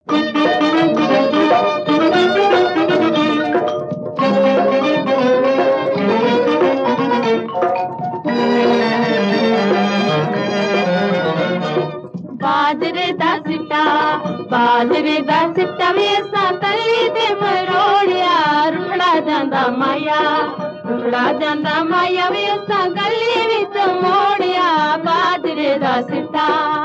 बाजरे दा सिट्टा वे असां तली ते मरोड़िया रुखड़ा जांदा माया वे असां गली विच मोड़िया बाजरे दा सिट्टा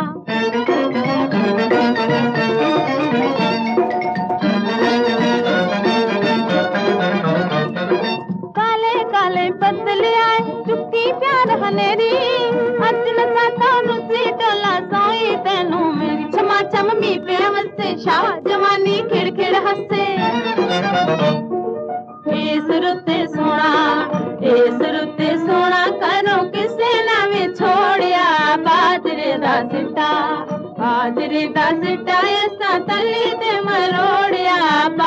काले काले बदले आए चुक्की प्यार हनेरी अजन साता रुसी टोला सोई तेनू मेरी छमा छम मी प्रेम से शाह जवानी खिड़ खिड़ हंसे इस रुते सोना करो किसे ना वे छोड़िया बाजरे दा सिट्टा ऐसा तली ते मरोड़िया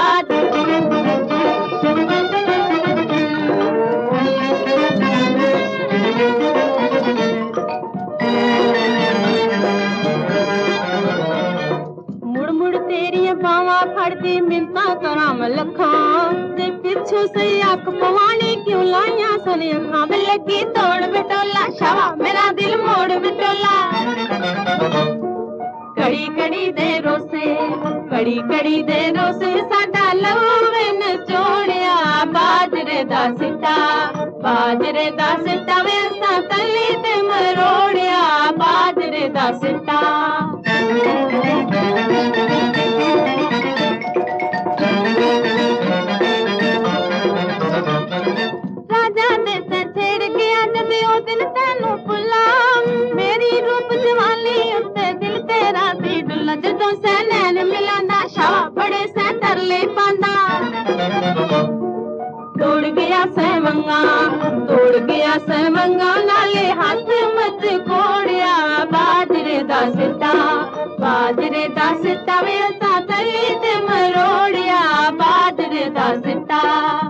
बावा फड़ती मिलता कराम लखा ते पिछू से अख पवानी क्यों लाइया सोनी अखा में लगी तोड़ बिटोला शावा मेरा दिल मोड़ बिटोला कड़ी कड़ी दे रोसे साडा लवे न चोड़िया बाजरे दा सिट्टा वे असां तली ते मरोड़िया बाजरे दा सिट्टा राजा दे छेड़ गया जब ओ दिल तेनू भुला मेरी रूप जवानी उत्ते दिल तेरा सी डुला जदों से नैन मिलांदा शाह बड़े से तरले पांदा तोड़ गया सेवंगा नाले हाथ मत कोड़िया बाजरे दा सिट्टा वे असां तली ते मरोड़िया बाजरे दा सिट्टा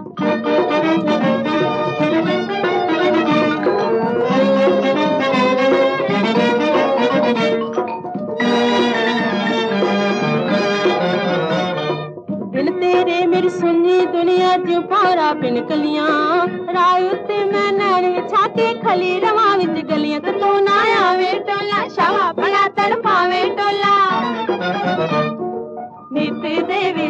बिन तेरे मेरी सुनी दुनिया च पारा बिन कलियां राय उत्ते मैं नैने छाती खली रवां विच गलियां ते तू ना आवे टोला शावा बड़ा तड़पावे टोला नित देवी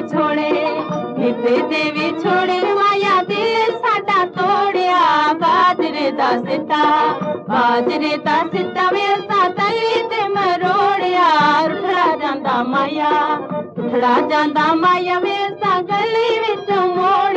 छोड़े माया दिल साडा तोड़िया बाजरे दा सिट्टा वे असां तली ते मरोड़िया रुखड़ा जांदा माया वे असां गली विच मोड़